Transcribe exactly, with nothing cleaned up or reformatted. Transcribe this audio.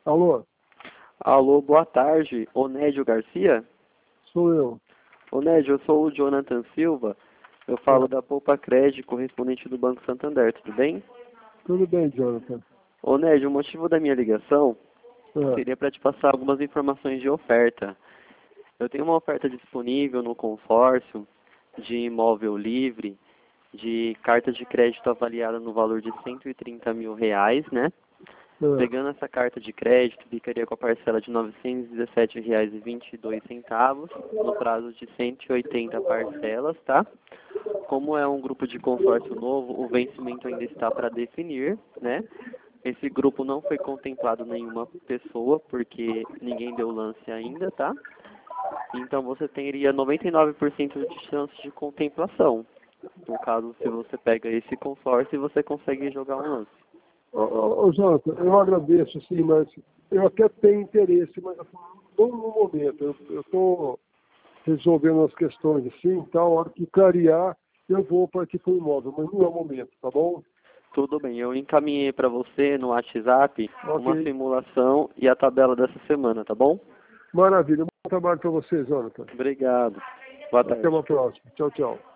Alô? Alô, boa tarde. Onédio Garcia? Sou eu. Onédio, eu sou o Jonathan Silva. Eu falo da Poupa Crédito, correspondente do Banco Santander, tudo bem? Tudo bem, Jonathan. Onédio, o motivo da minha ligação É. seria para te passar algumas informações de oferta. Eu tenho uma oferta disponível no consórcio de imóvel livre, de carta de crédito avaliada no valor de cento e trinta mil reais, né? É. Pegando essa carta de crédito, ficaria com a parcela de novecentos e dezessete reais e vinte e dois centavos, no prazo de cento e oitenta parcelas, tá? Como é um grupo de consórcio novo, o vencimento ainda está para definir, né? Esse grupo não foi contemplado nenhuma pessoa, porque ninguém deu lance ainda, tá? Então você teria noventa e nove por cento de chance de contemplação. No caso, se você pega esse consórcio, você consegue jogar um lance. Ô, ô, ô, Jonathan, eu agradeço, sim, mas eu até tenho interesse, mas não no momento. Eu estou resolvendo as questões assim, então, a hora que clarear, eu vou partir para o imóvel, mas não é o momento, tá bom? Tudo bem, eu encaminhei para você no WhatsApp uma Ok. simulação e a tabela dessa semana, tá bom? Maravilha. Bom trabalho para você, Jonathan. Obrigado. Boa Até tarde. uma próxima. Tchau, tchau.